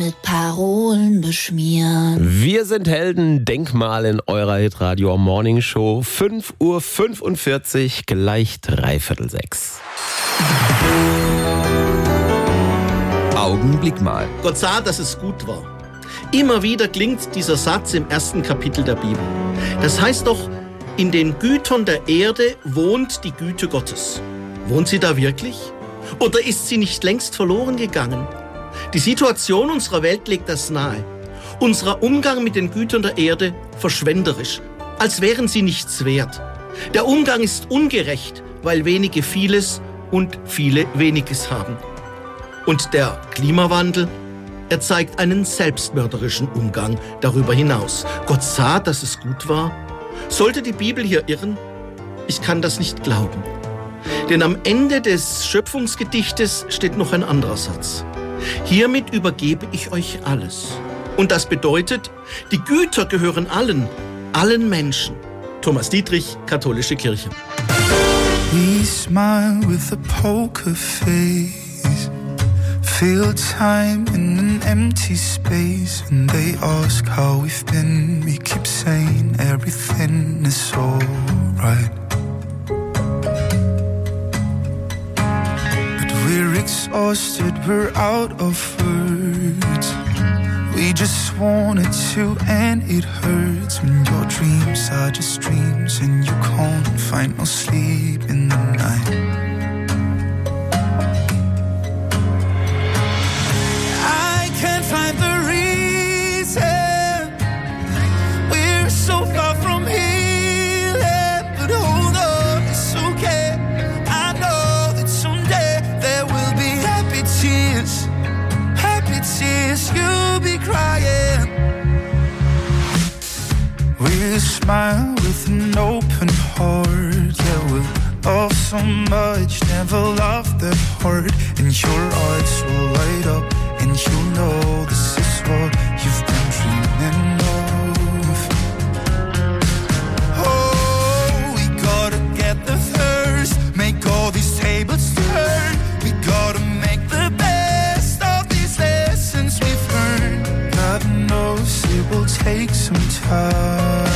mit Parolen beschmieren. Wir sind Helden, Denkmal in eurer Hitradio Morning Show. 5:45 Uhr, gleich 5:45. Augenblick mal. Gott sah, dass es gut war. Immer wieder klingt dieser Satz im 1. Kapitel der Bibel. Das heißt doch, in den Gütern der Erde wohnt die Güte Gottes. Wohnt sie da wirklich? Oder ist sie nicht längst verloren gegangen? Die Situation unserer Welt legt das nahe. Unser Umgang mit den Gütern der Erde verschwenderisch, als wären sie nichts wert. Der Umgang ist ungerecht, weil wenige vieles und viele weniges haben. Und der Klimawandel, er zeigt einen selbstmörderischen Umgang darüber hinaus. Gott sah, dass es gut war. Sollte die Bibel hier irren? Ich kann das nicht glauben. Denn am Ende des Schöpfungsgedichtes steht noch ein anderer Satz. Hiermit übergebe ich euch alles. Und das bedeutet, die Güter gehören allen Menschen. Thomas Dietrich, Katholische Kirche. We smile with a poker face. Feel time in an empty space. And they ask how we've been. We keep saying everything is alright. But we're exhausted, we're out of words. We just want it to end, it hurts. When your dreams are just dreams and you can't find no sleep in the night. Find the reason we're so far from healing, but hold on, it's okay. I know that someday there will be happy tears, you'll be crying. We'll smile with an open heart, yeah, we'll love so much, never loved that hard, and your eyes will light up. And you know this is what you've been dreaming of. Oh, we gotta get the thirst, make all these tables turn. We gotta make the best of these lessons we've learned. God knows it will take some time.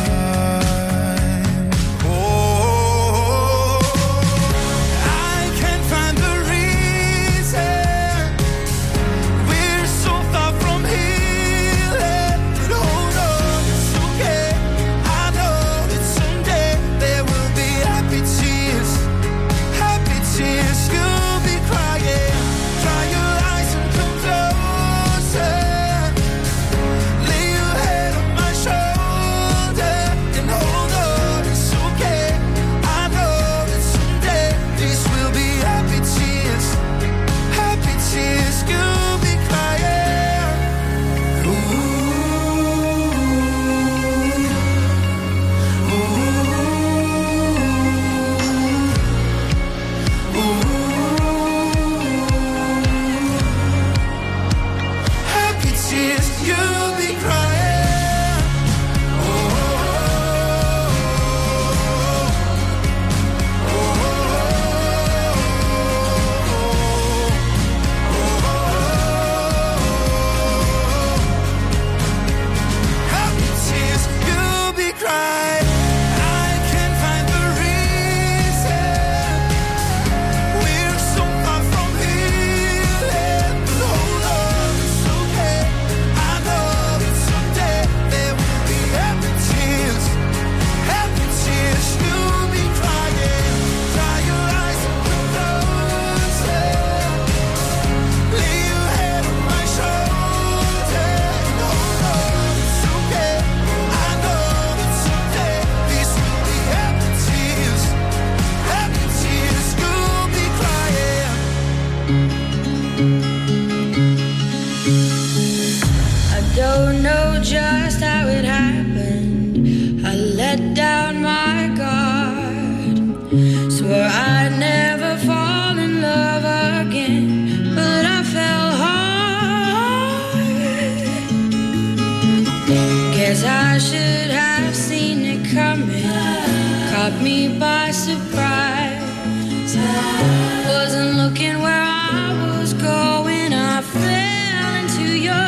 Caught me by surprise. Wasn't looking where I was going. I fell into your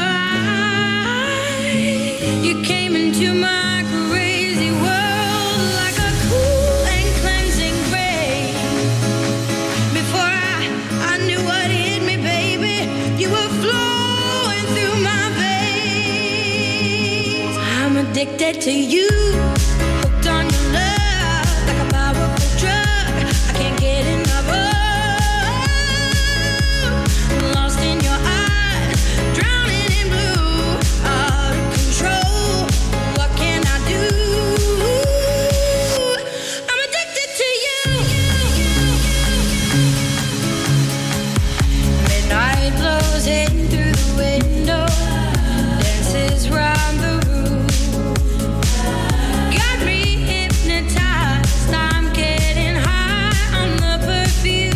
addicted to you, hooked on your love like a powerful drug. I can't get enough of. Lost in your eyes, drowning in blue, out of control. What can I do? I'm addicted to you. Midnight blows in through the window, dances round the room. Got me hypnotized, I'm getting high on the perfume.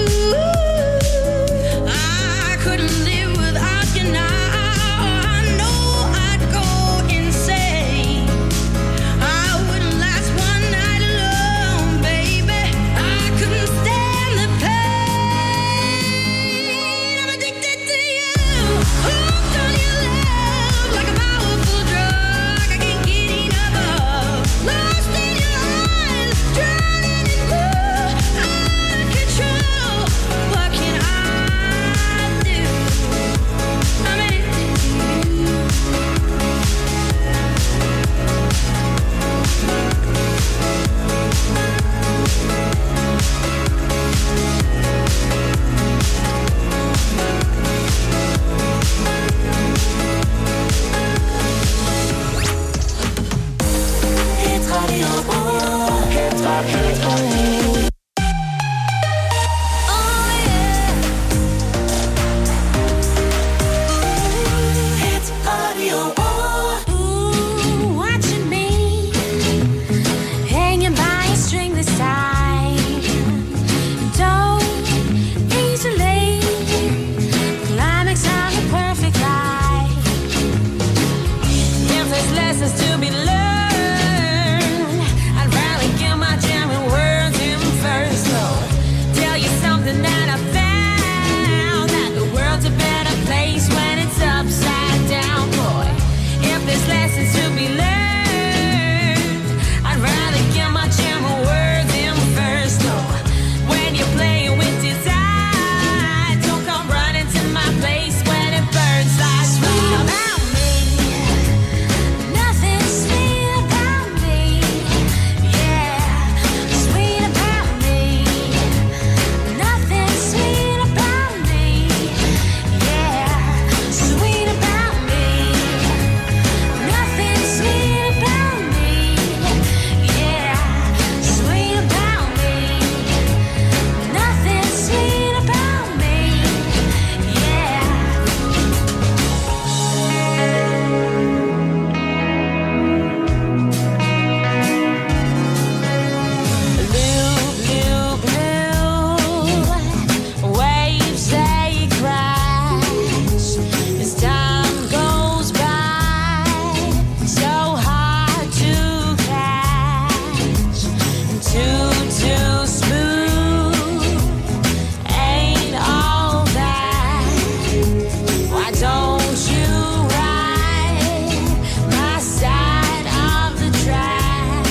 I couldn't live without you now. I know I'd go insane. I wouldn't last one night alone, baby. I couldn't stand the pain. I'm addicted to you, hooked on your love like a powerful drug. I can't get enough of. Lost in your eyes, drowning in blue, out of control. What can I do? I'm addicted to you. Hit Radio. Oh yeah. Hit Radio. Ooh, watching me hanging by a string this time. Don't easily climax on a perfect life. If there's lessons to be learned, I'd rather get my German words in first. So tell you something that I found, that the world's a better place when it's upside down, boy. If there's lessons to be learned, I'd rather get my German words in first. So when you're playing with desire, don't come running to my place when it burns like sweet about me. Nothing sweet about me, yeah, sweet about me. Nothing sweet about me, yeah, sweet about me. Nothing sweet about me, yeah, sweet about me. Nothing sweet about me, yeah. Blue, blue, blue, waves they crash as time goes by, so hard to catch, too smooth, ain't all that. Why don't you ride my side of the track?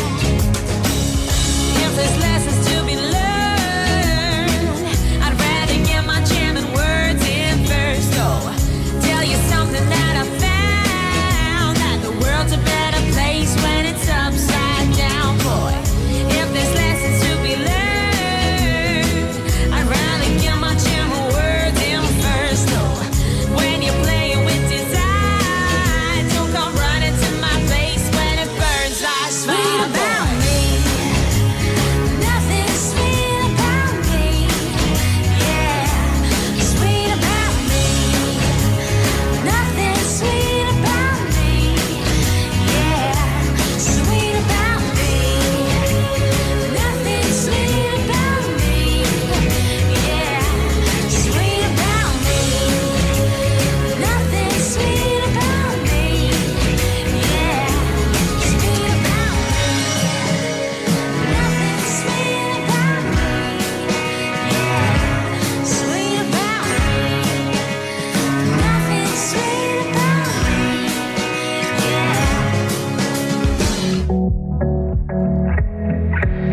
If there's lessons to be learned, I'd rather get my German words in first. So tell you something that I found, that the world's a better place when it's upside down, boy. If there's lessons to be learned, I'd rather get my German words in first. So when you're playing with desire, don't come running to my place when it burns like sweet about me. Nothing sweet about me, yeah, sweet about me. Nothing sweet about me, yeah, sweet about me. Nothing sweet about me, yeah, sweet about me. Nothing sweet about me, yeah, sweet about me. Nothing sweet about me, yeah, sweet about me. Nothing sweet about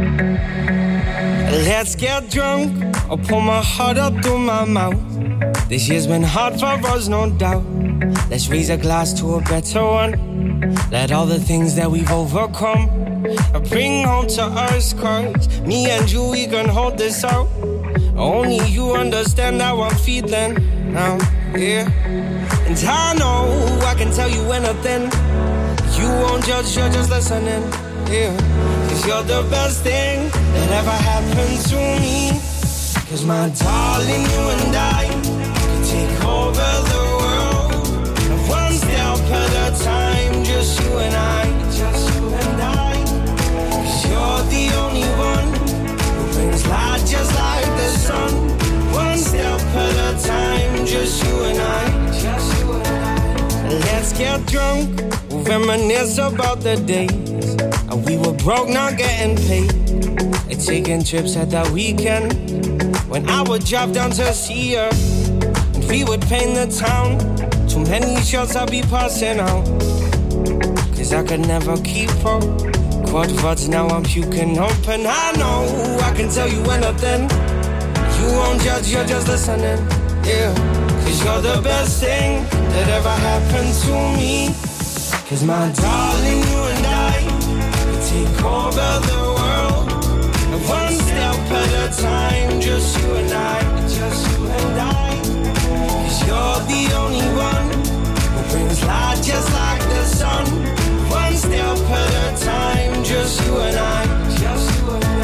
me, yeah. Let's get drunk. I'll pour my heart up through my mouth. This year's been hard for us, no doubt. Let's raise a glass to a better one. Let all the things that we've overcome bring home to us, cause me and you, we can hold this out. Only you understand how I'm feeling now, yeah. And I know I can tell you anything. You won't judge, you're just listening, yeah. Cause you're the best thing that ever happened to me. Cause my darling, you and I can take over the world, one step at a time, just you and I, just you and I. Cause you're the only one who brings light just like the sun, one step at a time, just you and I, just you and I. Let's get drunk, we'll reminisce about the days we were broke, not getting paid, and taking trips at that weekend when I would drive down to see her, and we would paint the town. Too many shots I'd be passing out, cause I could never keep up. Quad words, now I'm puking up, and I know I can tell you anything. You won't judge, you're just listening, yeah. Cause you're the best thing that ever happened to me. Cause my darling, you and I can take over the world, one step at a time, just you and I, just you and I. Cause you're the only one who brings light just like the sun, one step at a time, just you and I, just you and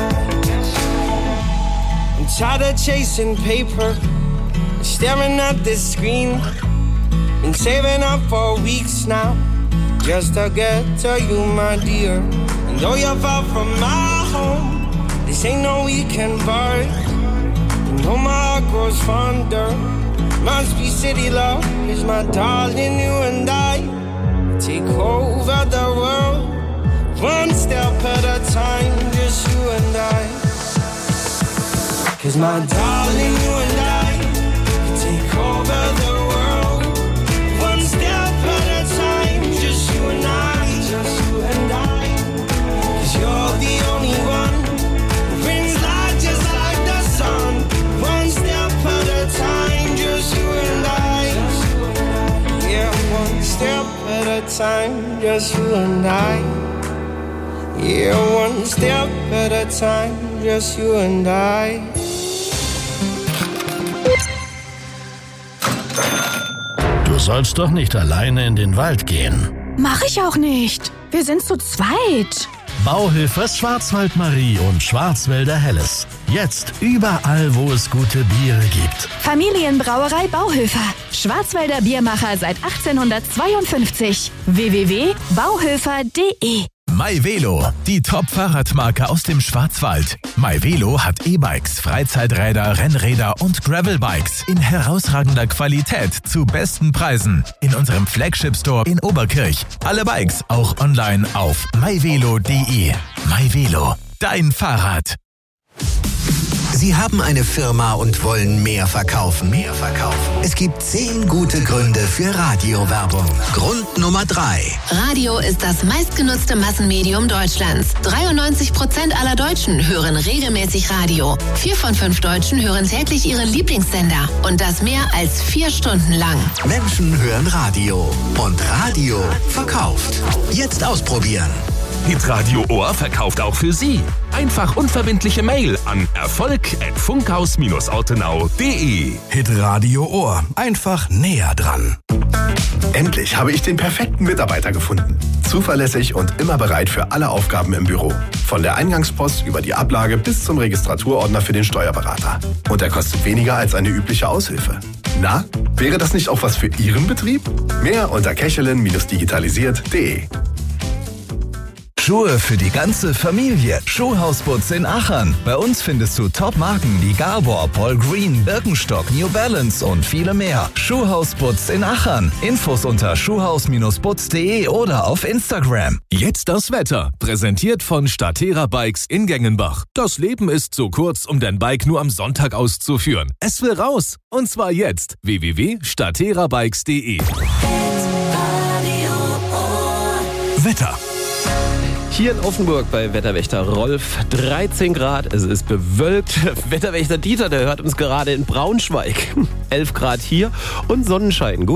I. I'm tired of chasing paper, staring at this screen. Been saving up for weeks now, just to get to you, my dear. And though you're far from my home, this ain't no weekend bar. You know my heart grows fonder. Must be city love, is my darling, you and I take over the world, one step at a time, just you and I. Cause my darling, you and I take over the world, one step at a time, just you and I, just you and I. Cause you're the only one who brings light just like the sun, one step at a time, just you and I. Yeah, one step at a time, just you and I. Yeah, one step at a time, just you and I. Du sollst doch nicht alleine in den Wald gehen. Mach ich auch nicht. Wir sind zu zweit. Bauhilfers Schwarzwald-Marie und Schwarzwälder Helles. Jetzt überall, wo es gute Biere gibt. Familienbrauerei Bauhilfer. Schwarzwälder Biermacher seit 1852. www.bauhilfer.de. MyVelo, die Top-Fahrradmarke aus dem Schwarzwald. MyVelo hat E-Bikes, Freizeiträder, Rennräder und Gravelbikes in herausragender Qualität zu besten Preisen. In unserem Flagship-Store in Oberkirch. Alle Bikes auch online auf myvelo.de. MyVelo, dein Fahrrad. Sie haben eine Firma und wollen mehr verkaufen. Es gibt 10 gute Gründe für Radiowerbung. Grund Nummer 3. Radio ist das meistgenutzte Massenmedium Deutschlands. 93% aller Deutschen hören regelmäßig Radio. 4 von 5 Deutschen hören täglich ihren Lieblingssender. Und das mehr als 4 Stunden lang. Menschen hören Radio. Und Radio verkauft. Jetzt ausprobieren. Hitradio Ohr verkauft auch für Sie. Einfach unverbindliche Mail an erfolg@funkhaus-ortenau.de. Hitradio Ohr. Einfach näher dran. Endlich habe ich den perfekten Mitarbeiter gefunden. Zuverlässig und immer bereit für alle Aufgaben im Büro. Von der Eingangspost über die Ablage bis zum Registraturordner für den Steuerberater. Und er kostet weniger als eine übliche Aushilfe. Na, wäre das nicht auch was für Ihren Betrieb? Mehr unter kechelin-digitalisiert.de. Schuhe für die ganze Familie. Schuhhausputz in Achern. Bei uns findest du Top-Marken wie Gabor, Paul Green, Birkenstock, New Balance und viele mehr. Schuhhausputz in Achern. Infos unter schuhhaus-putz.de oder auf Instagram. Jetzt das Wetter. Präsentiert von Statera Bikes in Gengenbach. Das Leben ist zu kurz, um dein Bike nur am Sonntag auszuführen. Es will raus. Und zwar jetzt. www.staterabikes.de. Wetter. Hier in Offenburg bei Wetterwächter Rolf 13 Grad, es ist bewölkt. Wetterwächter Dieter, der hört uns gerade in Braunschweig. 11 Grad hier und Sonnenschein. Gut.